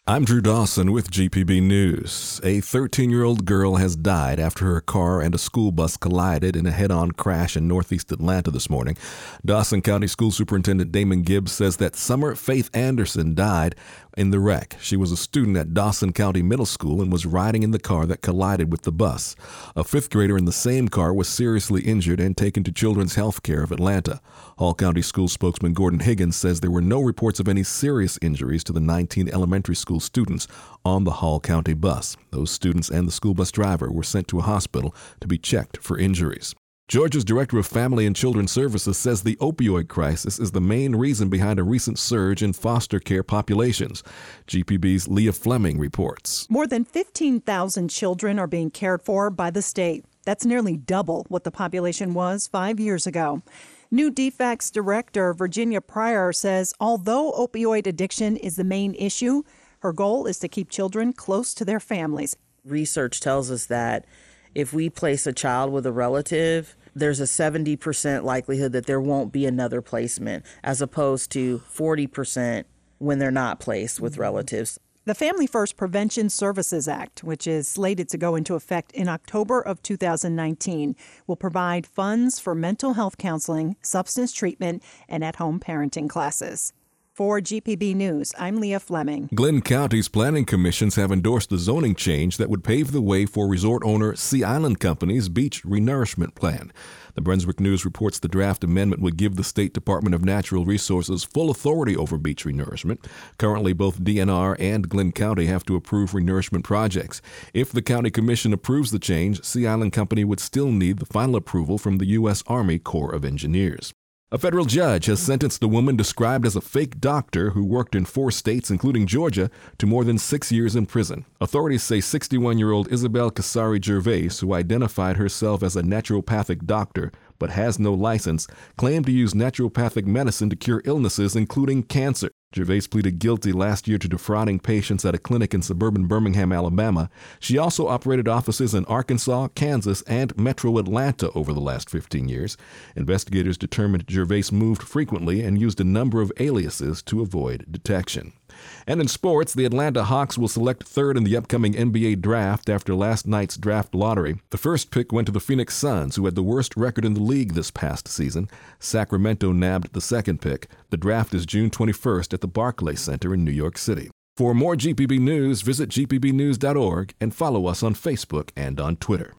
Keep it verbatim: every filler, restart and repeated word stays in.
I'm Drew Dawson with G P B News. A thirteen-year-old girl has died after her car and a school bus collided in a head-on crash in northeast Atlanta this morning. Dawson County School Superintendent Damon Gibbs says that Summer Faith Anderson died in the wreck. She was a student at Dawson County Middle School and was riding in the car that collided with the bus. A fifth grader in the same car was seriously injured and taken to Children's Health Care of Atlanta. Hall County School spokesman Gordon Higgins says there were no reports of any serious injuries to the nineteen elementary school students on the Hall County bus. Those students and the school bus driver were sent to a hospital to be checked for injuries. Georgia's Director of Family and Children Services says the opioid crisis is the main reason behind a recent surge in foster care populations. G P B's Leah Fleming reports. More than fifteen thousand children are being cared for by the state. That's nearly double what the population was five years ago. New D FACS Director Virginia Pryor says although opioid addiction is the main issue, her goal is to keep children close to their families. Research tells us that if we place a child with a relative, there's a seventy percent likelihood that there won't be another placement, as opposed to forty percent when they're not placed with relatives. The Family First Prevention Services Act, which is slated to go into effect in October of two thousand nineteen, will provide funds for mental health counseling, substance treatment, and at-home parenting classes. For G P B News, I'm Leah Fleming. Glynn County's planning commissions have endorsed the zoning change that would pave the way for resort owner Sea Island Company's beach renourishment plan. The Brunswick News reports the draft amendment would give the State Department of Natural Resources full authority over beach renourishment. Currently, both D N R and Glynn County have to approve renourishment projects. If the county commission approves the change, Sea Island Company would still need the final approval from the U S Army Corps of Engineers. A federal judge has sentenced a woman described as a fake doctor who worked in four states, including Georgia, to more than six years in prison. Authorities say sixty-one-year-old Isabel Casari Gervais, who identified herself as a naturopathic doctor but has no license, claimed to use naturopathic medicine to cure illnesses, including cancer. Gervais pleaded guilty last year to defrauding patients at a clinic in suburban Birmingham, Alabama. She also operated offices in Arkansas, Kansas, and Metro Atlanta over the last fifteen years. Investigators determined Gervais moved frequently and used a number of aliases to avoid detection. And in sports, the Atlanta Hawks will select third in the upcoming N B A draft after last night's draft lottery. The first pick went to the Phoenix Suns, who had the worst record in the league this past season. Sacramento nabbed the second pick. The draft is June twenty-first at the Barclays Center in New York City. For more G P B news, visit G P B news dot org and follow us on Facebook and on Twitter.